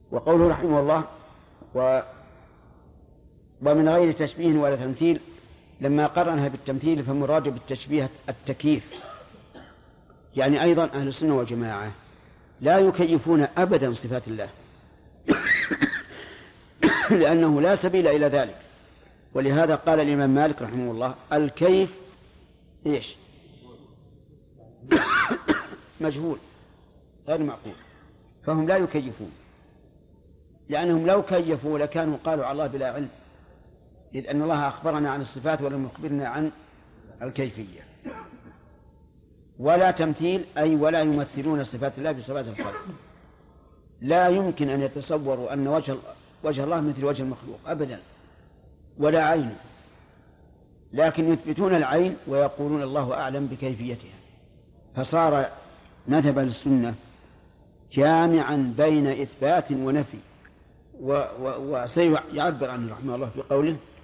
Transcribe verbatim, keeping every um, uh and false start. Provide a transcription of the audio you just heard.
وقوله رحمه الله و ومن غير تشبيه ولا تمثيل، لما قرنها بالتمثيل فمراد بالتشبيه التكييف، يعني أيضا أهل السنة والجماعة لا يكيفون أبدا صفات الله لأنه لا سبيل إلى ذلك. ولهذا قال الإمام مالك رحمه الله الكيف إيش؟ مجهول غير معقول، فهم لا يكيفون، لأنهم لو كيفوا لكانوا قالوا على الله بلا علم، إذ أن الله أخبرنا عن الصفات ولم يخبرنا عن الكيفية. ولا تمثيل أي ولا يمثلون صفات الله بصفات الخلق، لا يمكن أن يتصوروا أن وجه, وجه الله مثل وجه المخلوق أبدا ولا عين، لكن يثبتون العين ويقولون الله أعلم بكيفيتها. فصار مذهب السنة جامعا بين إثبات ونفي، وسيعبر عنه رحمه الله في قوله